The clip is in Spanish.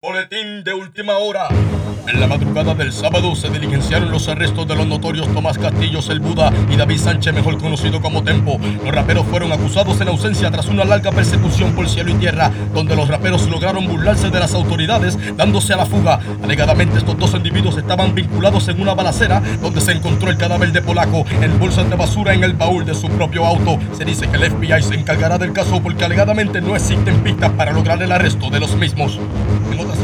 Boletín de última hora. En la madrugada del sábado se diligenciaron los arrestos de los notorios Tomás Castillos el Buda y David Sánchez, mejor conocido como Tempo. Los raperos fueron acusados en ausencia tras una larga persecución por cielo y tierra, donde los raperos lograron burlarse de las autoridades, dándose a la fuga. Alegadamente estos dos individuos estaban vinculados en una balacera, donde se encontró el cadáver de Polaco en bolsas de basura en el baúl de su propio auto. Se dice que el FBI se encargará del caso porque alegadamente no existen pistas para lograr el arresto de los mismos. En otras